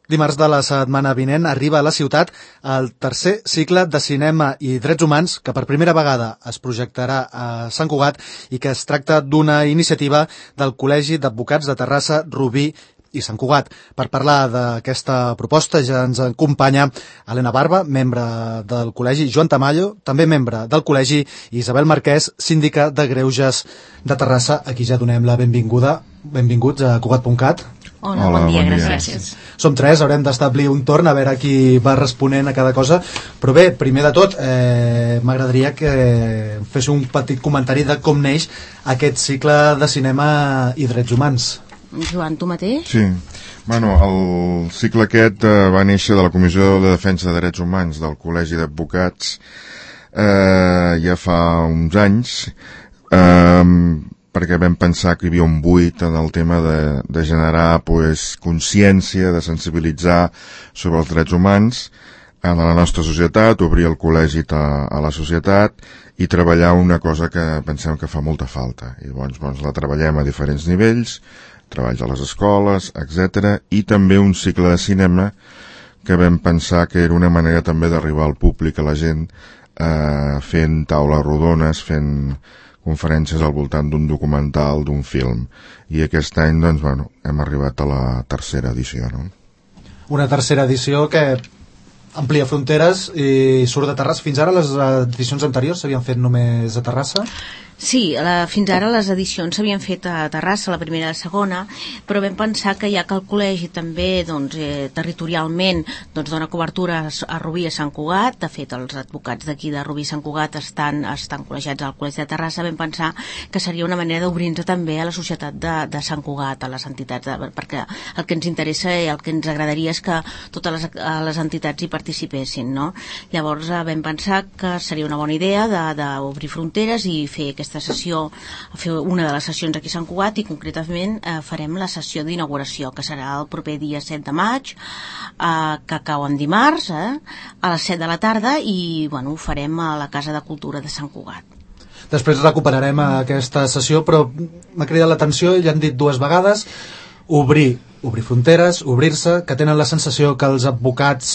dimarts de la setmana vinent arriba a la ciutat el tercer cicle de cinema i drets humans que per primera vegada es projectarà a Sant Cugat i que es tracta d'una iniciativa del Col·legi d'Advocats de Terrassa, Rubí i Sant Cugat. Per parlar d'aquesta proposta ja ens acompanya Helena Barba, membre del col·legi, Joan Tamayo, també membre del col·legi, i Isabel Marquès, síndica de Greuges de Terrassa, a qui ja donem la benvinguda. Benvinguts a Cugat.cat. Hola, bon dia, gràcies. Som tres, haurem d'establir un torn a veure qui va responent a cada cosa, però bé, primer de tot m'agradaria que fes un petit comentari de com neix aquest cicle de cinema i drets humans. Joan, tu mateix? Sí, bueno, el cicle aquest va néixer de la Comissió de Defensa de Drets Humans del Col·legi d'Advocats ja fa uns anys, perquè vam pensar que hi havia un buit en el tema de generar consciència, de sensibilitzar sobre els drets humans a la nostra societat, obrir el col·legi a la societat i treballar una cosa que pensem que fa molta falta. I llavors la treballem a diferents nivells, treballs a les escoles, etc. I també un cicle de cinema que vam pensar que era una manera també d'arribar al públic, a la gent, fent taules rodones, fent conferències al voltant d'un documental, d'un film. I aquest any, hem arribat a la tercera edició, no? Una tercera edició que amplia fronteres i surt de Terrassa. Fins ara les edicions anteriors s'havien fet només a Terrassa? Sí, fins ara les edicions s'havien fet a Terrassa, la primera i la segona, però vam pensar que ja que el col·legi també territorialment dona cobertura a Rubí i a Sant Cugat. De fet, els advocats d'aquí de Rubí i Sant Cugat estan col·legiats al Col·legi de Terrassa. Vam pensar que seria una manera d'obrir-nos també a la societat de Sant Cugat, a les entitats, perquè el que ens interessa i el que ens agradaria és que totes les entitats hi participessin, no? Llavors vam pensar que seria una bona idea d'obrir fronteres i fer aquesta sessió, fer una de les sessions aquí a Sant Cugat, i concretament farem la sessió d'inauguració, que serà el proper dia 7 de maig, que cau en dimarts, a les 7 de la tarda, i ho farem a la Casa de Cultura de Sant Cugat. Després recuperarem aquesta sessió, però m'ha cridat l'atenció, ja han dit dues vegades, obrir fronteres, obrir-se, que tenen la sensació que els advocats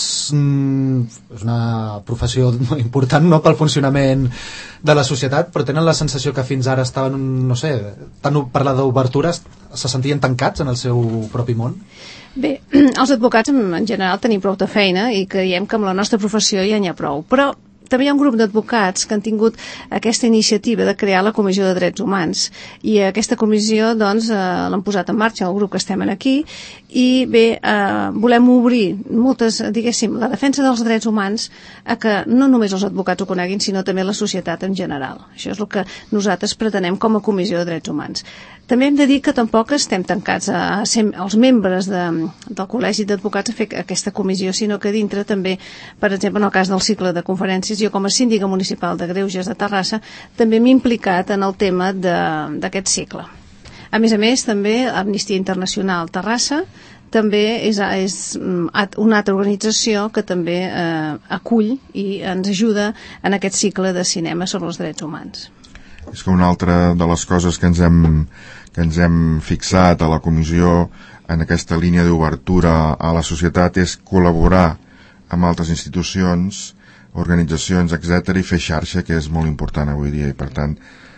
és una professió important, no?, pel funcionament de la societat, però tenen la sensació que fins ara estaven, no sé, tant parlar d'obertures, se sentien tancats en el seu propi món? Bé, els advocats en general tenim prou de feina i creiem que amb la nostra professió ja n'hi ha prou, però també hi ha un grup d'advocats que han tingut aquesta iniciativa de crear la Comissió de Drets Humans, i aquesta comissió l'han posat en marxa el grup que estem aquí, i bé, volem obrir la defensa dels drets humans a que no només els advocats ho coneguin, sinó també la societat en general. Això és el que nosaltres pretenem com a Comissió de Drets Humans. També hem de dir que tampoc estem tancats als membres del Col·legi d'Advocats a fer aquesta comissió, sinó que dintre també, per exemple, en el cas del cicle de conferències, jo com a síndica municipal de Greuges de Terrassa també m'he implicat en el tema d'aquest cicle. A més, també Amnistia Internacional Terrassa també és una altra organització que també acull i ens ajuda en aquest cicle de cinema sobre els drets humans. És que una altra de les coses que ens hem fixat a la comissió en aquesta línia d'obertura a la societat és col·laborar amb altres institucions, organitzacions, etc., i fer xarxa, que és molt important avui dia, i per tant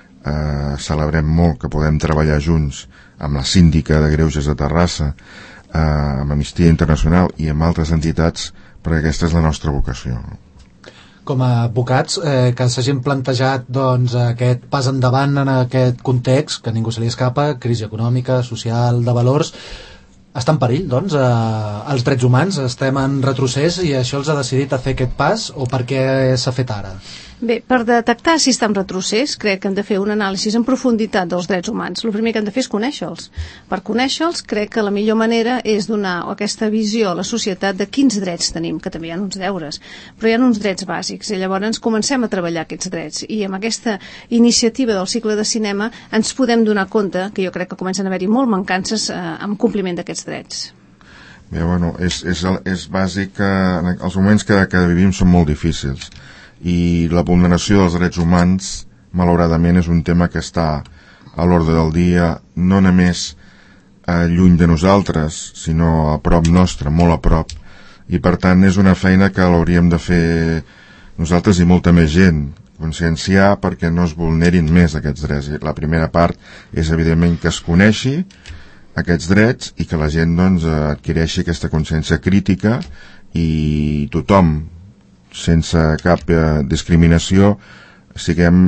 celebrem molt que podem treballar junts amb la síndica de Greuges de Terrassa, amb Amnistia Internacional i amb altres entitats, perquè aquesta és la nostra vocació. Com a advocats que s'hagin plantejat aquest pas endavant en aquest context, que a ningú se li escapa, crisi econòmica, social, de valors, està en perill, els drets humans? Estem en retrocés i això els ha decidit a fer aquest pas, o per què s'ha fet ara? Bé, per detectar si està en retrocés, crec que hem de fer un anàlisi en profunditat dels drets humans. El primer que hem de fer és conèixer-los. Per conèixer-los, crec que la millor manera és donar aquesta visió a la societat de quins drets tenim, que també hi ha uns deures, però hi ha uns drets bàsics, i llavors comencem a treballar aquests drets. I amb aquesta iniciativa del cicle de cinema ens podem donar compte que jo crec que comencen a haver-hi molt mancances en compliment d'aquests drets. Bé, és bàsic que els moments que vivim són molt difícils, i la vulneració dels drets humans, malauradament, és un tema que està a l'ordre del dia, no només lluny de nosaltres, sinó a prop nostre, molt a prop, i per tant és una feina que l'hauríem de fer nosaltres i molta més gent, conscienciar perquè no es vulnerin més aquests drets. La primera part és evidentment que es coneixi aquests drets i que la gent doncs, adquireixi aquesta consciència crítica i tothom, sense cap discriminació, siguem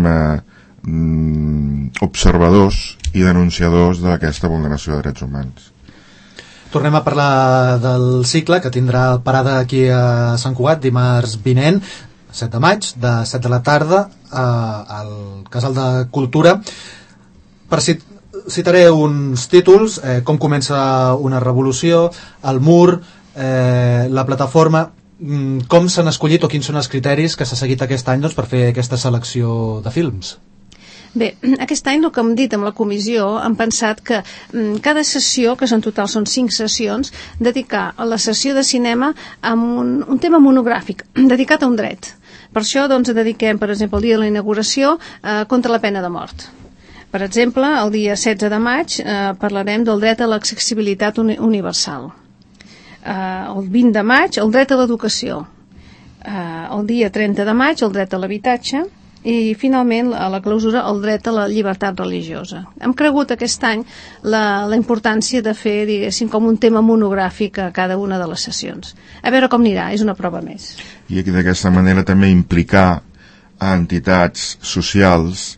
observadors i denunciadors d'aquesta vulneració de drets humans. Tornem a parlar del cicle que tindrà parada aquí a Sant Cugat dimarts vinent, 7 de maig, de 7 de la tarda al Casal de Cultura. Citaré uns títols, com comença una revolució, el mur, la plataforma. Com s'han escollit o quins són els criteris que s'ha seguit aquest any doncs, per fer aquesta selecció de films? Bé, aquest any el que hem dit amb la comissió hem pensat que cada sessió, que en total són 5 sessions, dedicar a la sessió de cinema amb un tema monogràfic dedicat a un dret. Per això doncs, dediquem, per exemple, el dia de la inauguració contra la pena de mort. Per exemple, el dia 16 de maig parlarem del dret a l'accessibilitat universal. El 20 de maig el dret a l'educació. El dia 30 de maig el dret a l'habitatge. I finalment a la clausura el dret a la llibertat religiosa. Hem cregut aquest any la importància de fer, diguéssim, com un tema monogràfic a cada una de les sessions. A veure com anirà, és una prova més. I d'aquesta manera també implicar a entitats socials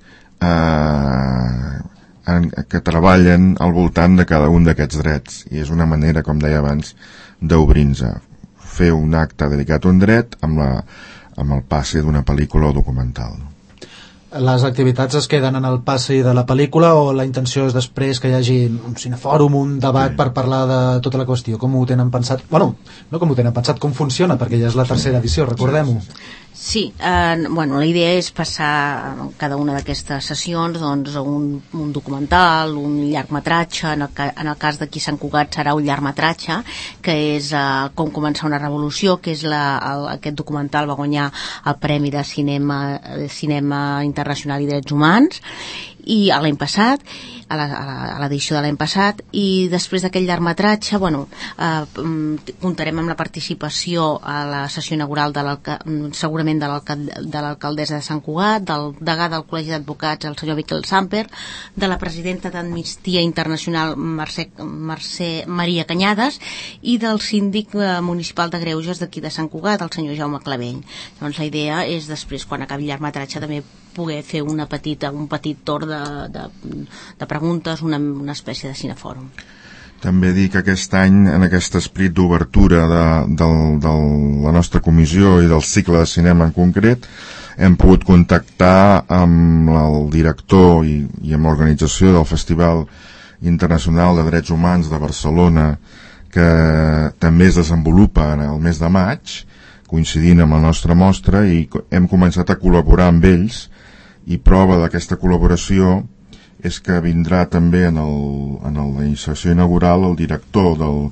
que treballen al voltant de cada un d'aquests drets. I és una manera, com deia abans, d'obrir-nos. Fer un acte dedicat a un dret amb el passe d'una pel·lícula o documental. Les activitats es queden en el passi de la pel·lícula o la intenció és després que hi hagi un cinefòrum, un debat per parlar de tota la qüestió? Com ho tenen pensat? Bueno, no com ho tenen pensat, com funciona, perquè ja és la tercera edició, recordem-ho. Sí, la idea és passar cada una d'aquestes sessions doncs, un documental, un llargmetratge, en el cas d'aquí Sant Cugat serà un llargmetratge, que és Com començar una revolució, que és aquest documental va guanyar el Premi de Cinema Internacional i Drets Humans, i l'any passat, a l'edició de l'any passat, i després d'aquell llargmetratge comptarem amb la participació a la sessió inaugural segurament de l'alcaldessa de Sant Cugat, del degà del Col·legi d'Advocats, el senyor Miquel Samper, de la presidenta d'Amnistia Internacional, Maria Canyades, i del síndic municipal de Greuges d'aquí de Sant Cugat, el senyor Jaume Clavell. Doncs la idea és després, quan acabi el llargmetratge, també poder fer un petit torn de preguntes, una espècie de cinefòrum. També dir que aquest any, en aquest esperit d'obertura de la nostra comissió i del cicle de cinema en concret, hem pogut contactar amb el director i amb l'organització del Festival Internacional de Drets Humans de Barcelona, que també es desenvolupa en el mes de maig, coincidint amb la nostra mostra, i hem començat a col·laborar amb ells, i prova d'aquesta col·laboració és que vindrà també en la sessió inaugural el director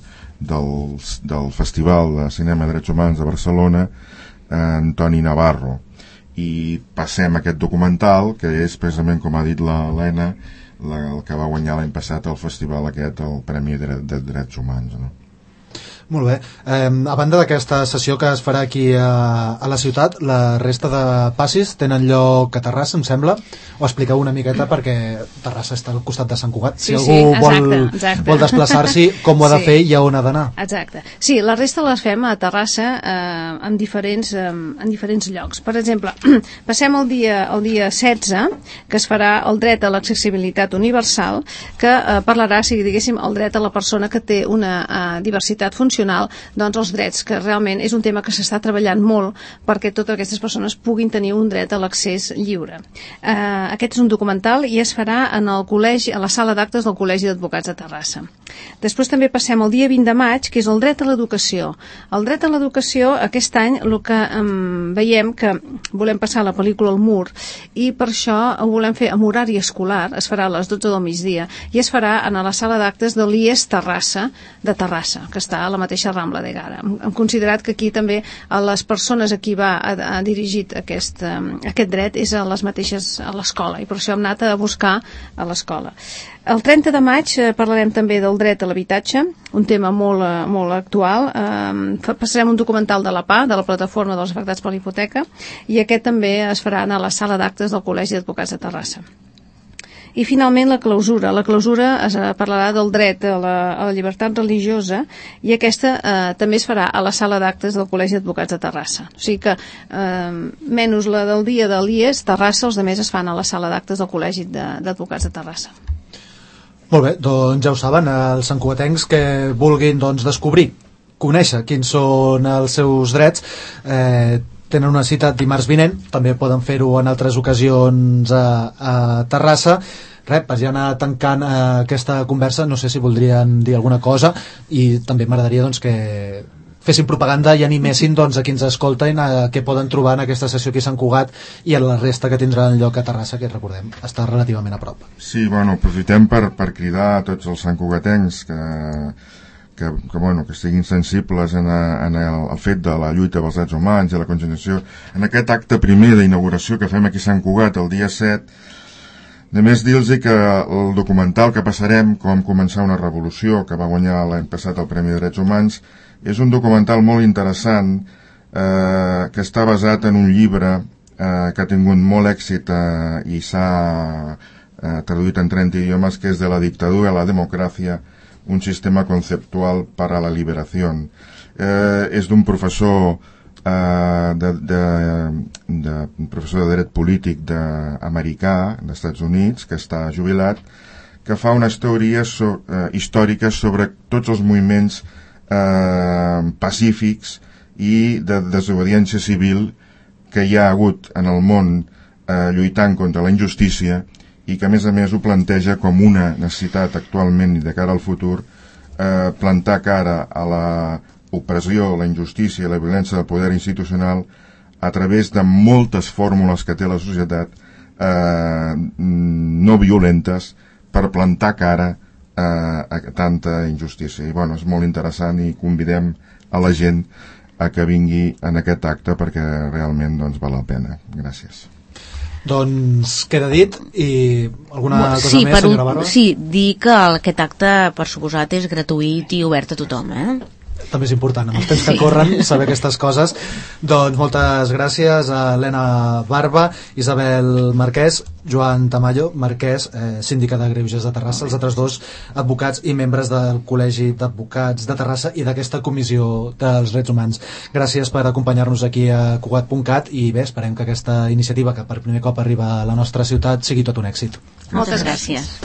del Festival de Cinema de Drets Humans de Barcelona, Antoni Navarro, i passem aquest documental que és precisament, com ha dit l'Helena, el que va guanyar l'any passat el festival aquest, el Premi de Drets Humans, no? Molt bé. A banda d'aquesta sessió que es farà aquí a la ciutat, la resta de passis tenen lloc a Terrassa, em sembla? O expliqueu una miqueta, perquè Terrassa està al costat de Sant Cugat. Si algú vol desplaçar-s'hi, com ho ha de fer i a on ha d'anar? Exacte. Sí, la resta les fem a Terrassa en diferents llocs. Per exemple, passem el dia 16, que es farà el dret a l'accessibilitat universal, que parlarà, si diguéssim, el dret a la persona que té una diversitat funcional, doncs els drets, que realment és un tema que s'està treballant molt perquè totes aquestes persones puguin tenir un dret a l'accés lliure. Aquest és un documental i es farà en el col·legi, a la sala d'actes del Col·legi d'Advocats de Terrassa. Després també passem el dia 20 de maig, que és el dret a l'educació. El dret a l'educació, aquest any, el que veiem que volem passar la pel·lícula al mur, i per això ho volem fer amb horari escolar, es farà a les 12 del migdia, i es farà a la sala d'actes de l'IES Terrassa, de Terrassa, que està a la mateixa Rambla de Gara. Hem considerat que aquí també a les persones a qui va dirigit aquest dret és a les mateixes a l'escola, i per això hem anat a buscar a l'escola. El 30 de maig parlarem també del dret a l'habitatge, un tema molt actual. Passarem un documental de la PA, de la Plataforma dels Afectats per la Hipoteca, i aquest també es farà a la sala d'actes del Col·legi d'Advocats de Terrassa. I finalment la clausura. La clausura es parlarà del dret a la llibertat religiosa, i aquesta també es farà a la sala d'actes del Col·legi d'Advocats de Terrassa. O sigui que, menys la del dia de l'IES, Terrassa, els altres es fan a la sala d'actes del Col·legi d'Advocats de Terrassa. Molt bé, doncs ja ho saben, els santcugatencs que vulguin descobrir, conèixer quins són els seus drets, tenen una cita dimarts vinent, també poden fer-ho en altres ocasions a Terrassa. Per ja anar tancant aquesta conversa, no sé si voldrien dir alguna cosa, i també m'agradaria que fessin propaganda i animessin a qui ens escolten a què poden trobar en aquesta sessió aquí a Sant Cugat i a la resta que tindran lloc a Terrassa, que recordem, està relativament a prop. Sí, aprofitem per cridar a tots els santcugatencs que estiguin sensibles al fet de la lluita pels drets humans i la congeneració. En aquest acte primer d'inauguració que fem aquí a Sant Cugat el dia 7, només dir-los que el documental que passarem, Com començar una revolució, que va guanyar l'any passat el Premi de Drets Humans, és un documental molt interessant que està basat en un llibre que ha tingut molt èxit i s'ha traduït en 30 idiomes, que és De la dictadura a la democràcia, un sistema conceptual para la liberación. És d'un professor professor de dret polític americà dels Estats Units, que està jubilat, que fa unes teories històriques sobre tots els moviments pacífics i de desobediència civil que hi ha hagut en el món lluitant contra la injustícia, i que a més ho planteja com una necessitat actualment i de cara al futur, plantar cara a la opressió, la injustícia i la violència del poder institucional a través de moltes fórmules que té la societat no violentes per plantar cara a tanta injustícia. I és molt interessant, i convidem a la gent a que vingui en aquest acte perquè realment val la pena. Gràcies. Doncs queda dit. I alguna cosa més, senyora Barba? Sí, dir que aquest acte, per suposat, és gratuït i obert a tothom, També és important, amb els temps que corren, saber aquestes coses. Doncs moltes gràcies a Helena Barba, Isabel Marquès, Joan Tamayo, Marquès, síndica de Greuges de Terrassa, els altres dos advocats i membres del Col·legi d'Advocats de Terrassa i d'aquesta Comissió dels Drets Humans. Gràcies per acompanyar-nos aquí a Cugat.cat, i bé, esperem que aquesta iniciativa, que per primer cop arriba a la nostra ciutat, sigui tot un èxit. Moltes gràcies.